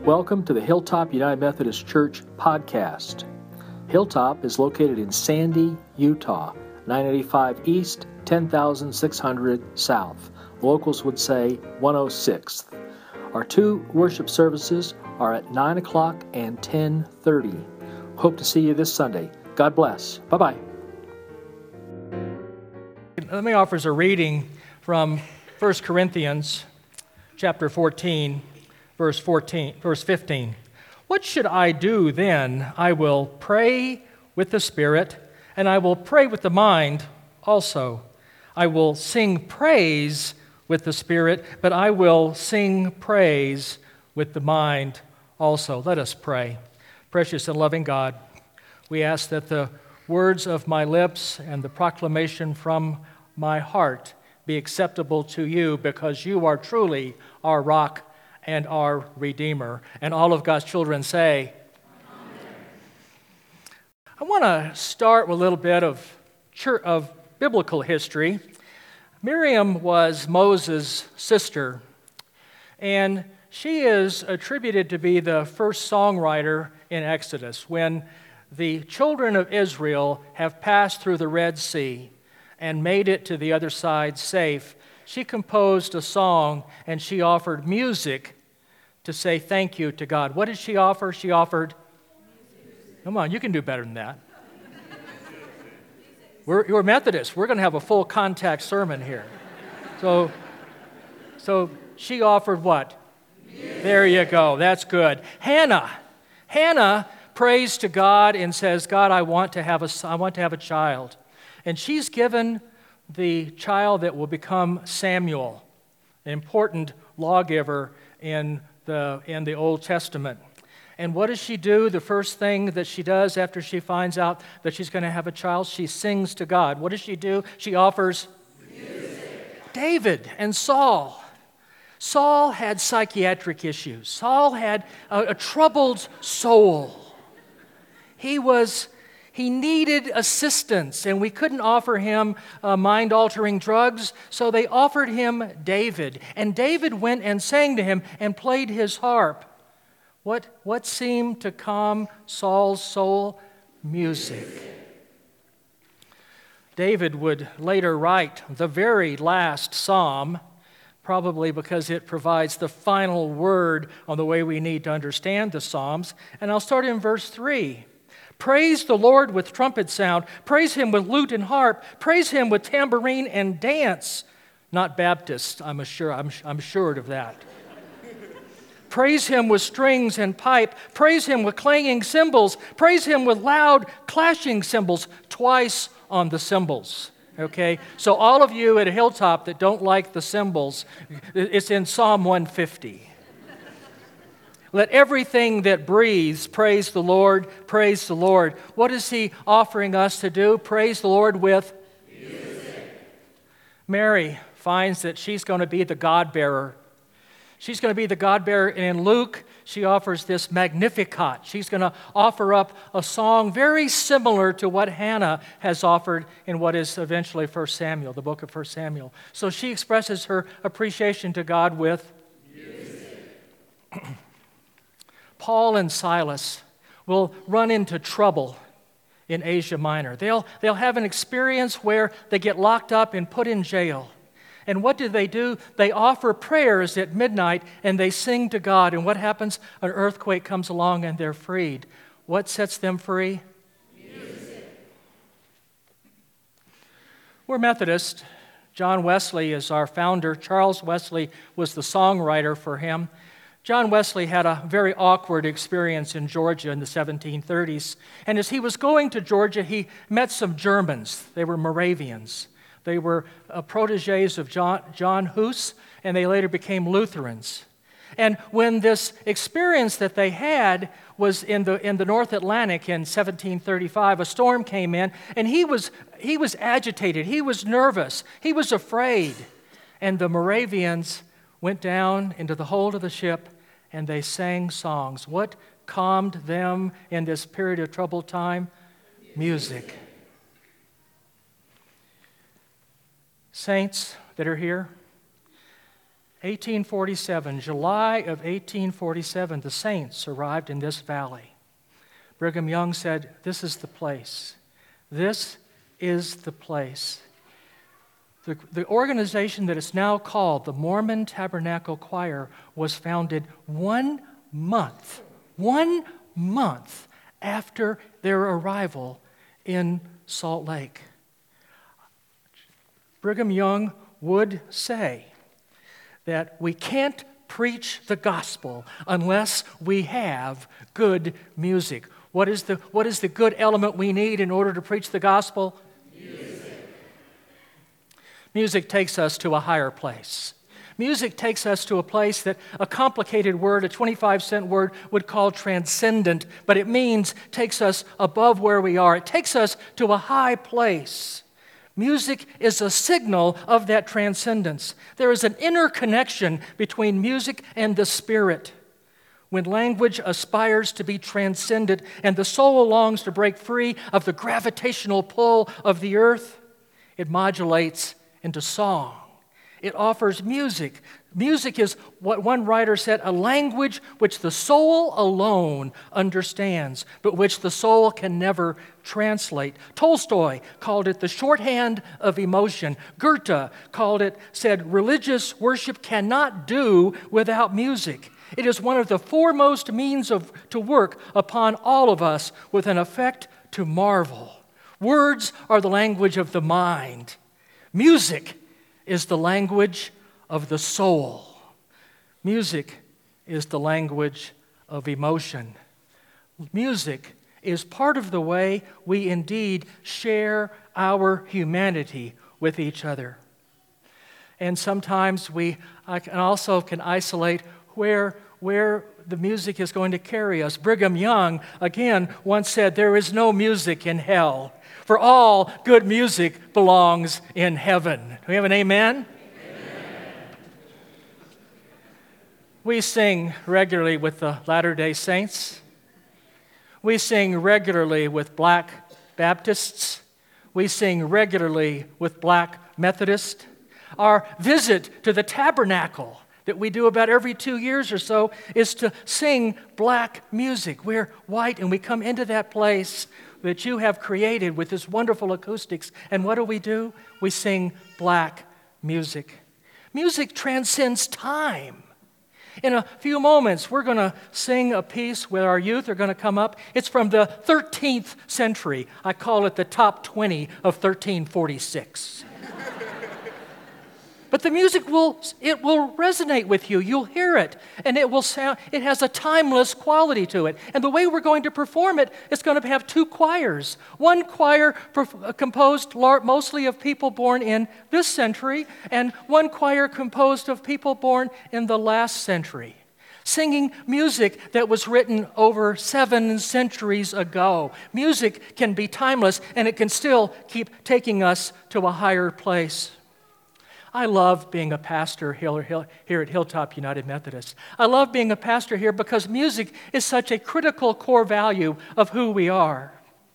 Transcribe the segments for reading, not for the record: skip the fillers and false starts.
Welcome to the Hilltop United Methodist Church podcast. Hilltop is located in Sandy, Utah, 985 East, 10,600 South. Locals would say 106th. Our two worship services are at 9 o'clock and 10:30. Hope to see you this Sunday. God bless. Bye-bye. Let me offer a reading from 1 Corinthians chapter 14, verse 15. What should I do then? I will pray with the Spirit, and I will pray with the mind also. I will sing praise with the Spirit, but I will sing praise with the mind also. Let us pray. Precious and loving God, we ask that the words of my lips and the proclamation from my heart be acceptable to you, because you are truly our rock and our Redeemer. And all of God's children say, Amen. I want to start with a little bit of biblical history. Miriam was Moses' sister, and she is attributed to be the first songwriter in Exodus. When the children of Israel have passed through the Red Sea and made it to the other side safe, she composed a song and she offered music to say thank you to God. What did she offer? She offered music. Come on, you can do better than that. We're Methodists. We're going to have a full contact sermon here. So she offered what? Music. There you go. That's good. Hannah prays to God and says, God, I want to have a child. And she's given the child that will become Samuel, an important lawgiver in the Old Testament. And what does she do? The first thing that she does after she finds out that she's going to have a child, she sings to God. What does she do? She offers music. David and Saul. Saul had psychiatric issues. Saul had a troubled soul. He needed assistance, and we couldn't offer him mind-altering drugs, so they offered him David. And David went and sang to him and played his harp. What seemed to calm Saul's soul? Music. David would later write the very last psalm, probably because it provides the final word on the way we need to understand the Psalms. And I'll start in verse 3. Praise the Lord with trumpet sound. Praise Him with lute and harp. Praise Him with tambourine and dance. Not Baptist, I'm assured of that. Praise Him with strings and pipe. Praise Him with clanging cymbals. Praise Him with loud clashing cymbals. Twice on the cymbals. Okay? So all of you at Hilltop that don't like the cymbals, it's in Psalm 150. Let everything that breathes praise the Lord, praise the Lord. What is He offering us to do? Praise the Lord with music. Mary finds that she's going to be the God-bearer. She's going to be the God-bearer. And in Luke, she offers this Magnificat. She's going to offer up a song very similar to what Hannah has offered in what is eventually 1 Samuel, the book of 1 Samuel. So she expresses her appreciation to God with music. Paul and Silas will run into trouble in Asia Minor. They'll have an experience where they get locked up and put in jail. And what do? They offer prayers at midnight and they sing to God. And what happens? An earthquake comes along and they're freed. What sets them free? Music. We're Methodist. John Wesley is our founder. Charles Wesley was the songwriter for him. John Wesley had a very awkward experience in Georgia in the 1730s. And as he was going to Georgia, he met some Germans. They were Moravians. They were protégés of John Hus, and they later became Lutherans. And when this experience that they had was in the North Atlantic in 1735, a storm came in, and he was agitated. He was nervous. He was afraid. And the Moravians went down into the hold of the ship, and they sang songs. What calmed them in this period of troubled time? Music. Saints that are here, 1847, July of 1847, the saints arrived in this valley. Brigham Young said, "This is the place. This is the place." The organization that is now called the Mormon Tabernacle Choir was founded 1 month after their arrival in Salt Lake. Brigham Young would say that we can't preach the gospel unless we have good music. What is the good element we need in order to preach the gospel? Music takes us to a higher place. Music takes us to a place that a complicated word, a 25-cent word, would call transcendent, but it means takes us above where we are. It takes us to a high place. Music is a signal of that transcendence. There is an interconnection between music and the spirit. When language aspires to be transcendent and the soul longs to break free of the gravitational pull of the earth, it modulates into song. It offers music. Music is what one writer said, a language which the soul alone understands, but which the soul can never translate. Tolstoy called it the shorthand of emotion. Goethe said, religious worship cannot do without music. It is one of the foremost means to work upon all of us with an effect to marvel. Words are the language of the mind. Music is the language of the soul. Music is the language of emotion. Music is part of the way we indeed share our humanity with each other. And sometimes I can isolate where the music is going to carry us. Brigham Young, again, once said, "There is no music in hell, for all good music belongs in heaven." Do we have an amen? Amen. We sing regularly with the Latter-day Saints. We sing regularly with Black Baptists. We sing regularly with Black Methodists. Our visit to the tabernacle that we do about every 2 years or so is to sing black music. We're white and we come into that place that you have created with this wonderful acoustics. And what do? We sing black music. Music transcends time. In a few moments, we're going to sing a piece where our youth are going to come up. It's from the 13th century. I call it the top 20 of 1346. But the music will resonate with you. You'll hear it, and it has a timeless quality to it. And the way we're going to perform it, it's going to have 2 choirs. One choir composed mostly of people born in this century, and one choir composed of people born in the last century, singing music that was written over 7 centuries ago. Music can be timeless, and it can still keep taking us to a higher place. I love being a pastor here at Hilltop United Methodist. I love being a pastor here because music is such a critical core value of who we are.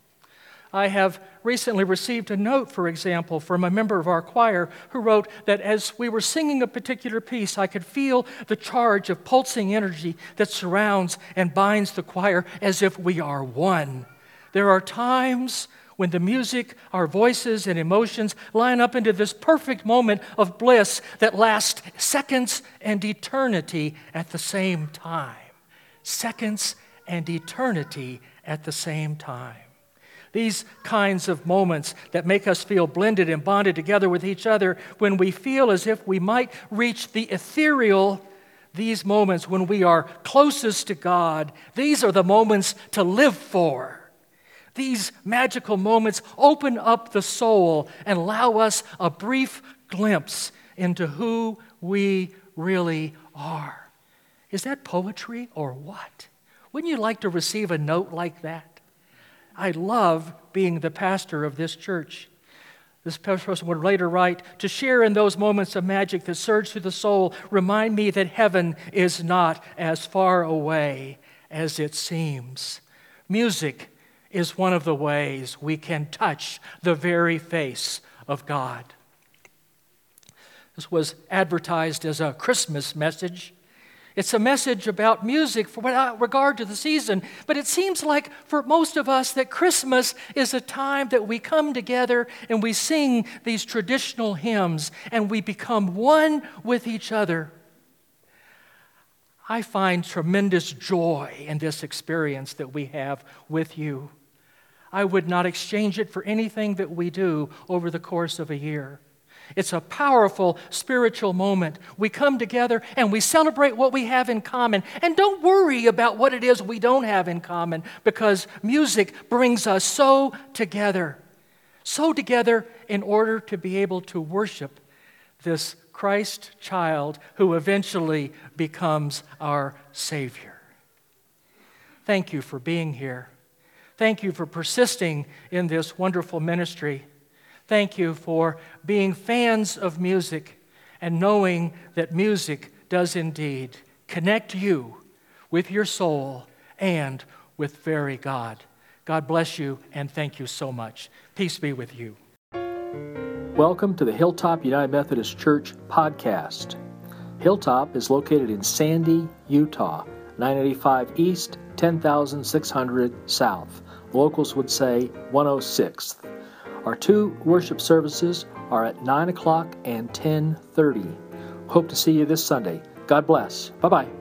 I have recently received a note, for example, from a member of our choir who wrote that as we were singing a particular piece, I could feel the charge of pulsing energy that surrounds and binds the choir as if we are one. There are times when the music, our voices, and emotions line up into this perfect moment of bliss that lasts seconds and eternity at the same time. Seconds and eternity at the same time. These kinds of moments that make us feel blended and bonded together with each other, when we feel as if we might reach the ethereal, these moments when we are closest to God, these are the moments to live for. These magical moments open up the soul and allow us a brief glimpse into who we really are. Is that poetry or what? Wouldn't you like to receive a note like that? I love being the pastor of this church. This person would later write, "To share in those moments of magic that surge through the soul, remind me that heaven is not as far away as it seems." Music is one of the ways we can touch the very face of God. This was advertised as a Christmas message. It's a message about music without regard to the season, but it seems like for most of us that Christmas is a time that we come together and we sing these traditional hymns and we become one with each other. I find tremendous joy in this experience that we have with you. I would not exchange it for anything that we do over the course of a year. It's a powerful spiritual moment. We come together and we celebrate what we have in common. And don't worry about what it is we don't have in common, because music brings us so together in order to be able to worship this Christ child who eventually becomes our Savior. Thank you for being here. Thank you for persisting in this wonderful ministry. Thank you for being fans of music and knowing that music does indeed connect you with your soul and with very God. God bless you, and thank you so much. Peace be with you. Welcome to the Hilltop United Methodist Church podcast. Hilltop is located in Sandy, Utah, 985 East, 10,600 South. Locals would say 106th. Our two worship services are at 9 o'clock and 10:30. Hope to see you this Sunday. God bless. Bye-bye.